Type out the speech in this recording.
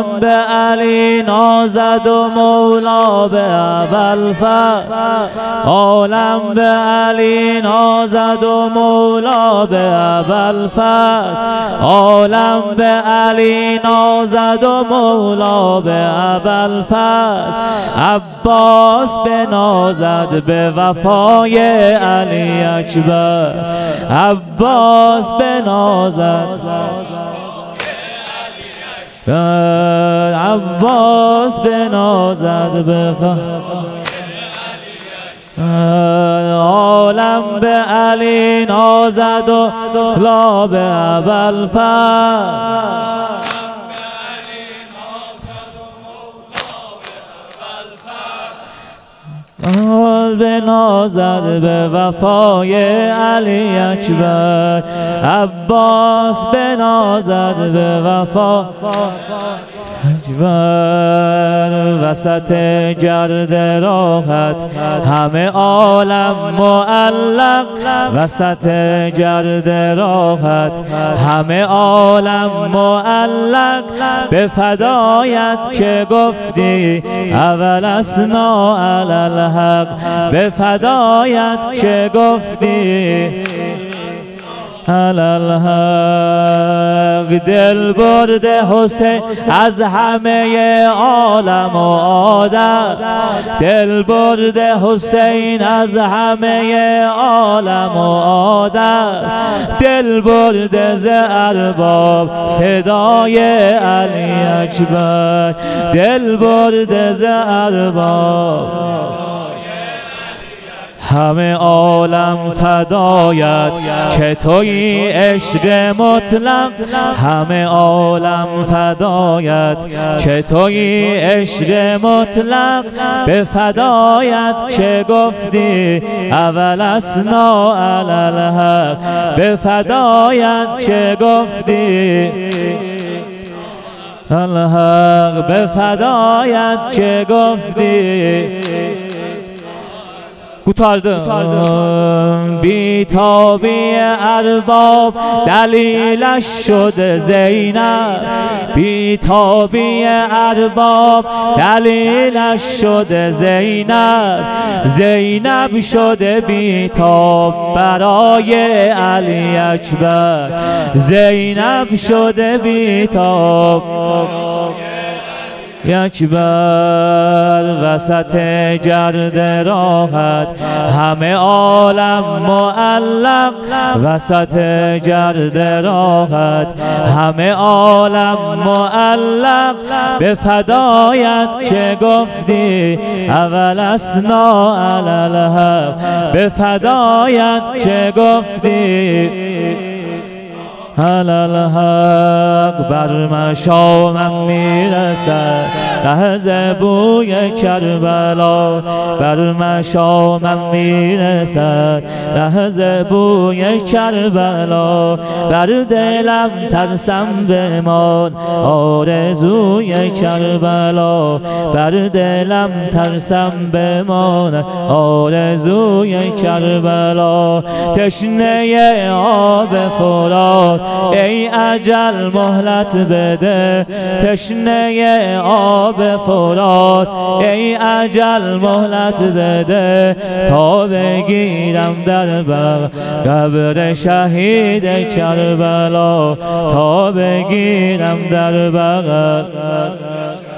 عالم به علی نازد و مولا به ابوالفضل، عالم به علی نازد و مولا به ابوالفضل، عالم به علی نازد و مولا به ابوالفضل، عباس بنازد به وفای علی اکبر، عباس بنازد عباس بنازد به عالم به علی نازد و لا به ابوالفضل، بنازد به وفای علی اکبر، عباس بنازد به وفا اکبر. وسط گرد راحت همه عالم معلق، وسط گرد راحت همه عالم معلق، به فدایت که گفتی اول اسنا علی الحق، به فدایت که گفتی علی الحق. دل برده حسین از همه عالم و عادت، دل برده حسین از همه عالم و عادت، دل برده ز ارباب صدای علی اکبر، دل برده ز ارباب همه عالم فدایت که تویی عشق مطلق، همه عالم فدایت که تویی عشق مطلق، به فدایت که گفتی اول اسنا علی الحق، به فدایت که گفتی الحق، به فدایت که گفتی گوتاردم. بیتابی ارباب دلیلش شده زینب، بیتابی ارباب دلیلش شده زینب، زینب شده بیتاب برای علی اکبر، زینب شده بیتاب اکبر. وسط گرد راحت همه عالم معلق، وسط گرد راحت همه عالم معلق، به فدایت که گفتی اول اسنا علی الحق، به فدایت که گفتی علی الحق. بر مشامم میرسد لحظه بوی کربلا، بر مشامم میرسد لحظه بوی کربلا، بر دلم ترسم بمان آرزوی کربلا، بر دلم ترسم بمان آرزوی کربلا. تشنه آب فرات ای اجل مهلت بده، تشنه آب فرات ای اجل مهلت بده، تا بگیرم در قبر شهید کربلا، تا بگیرم در بغل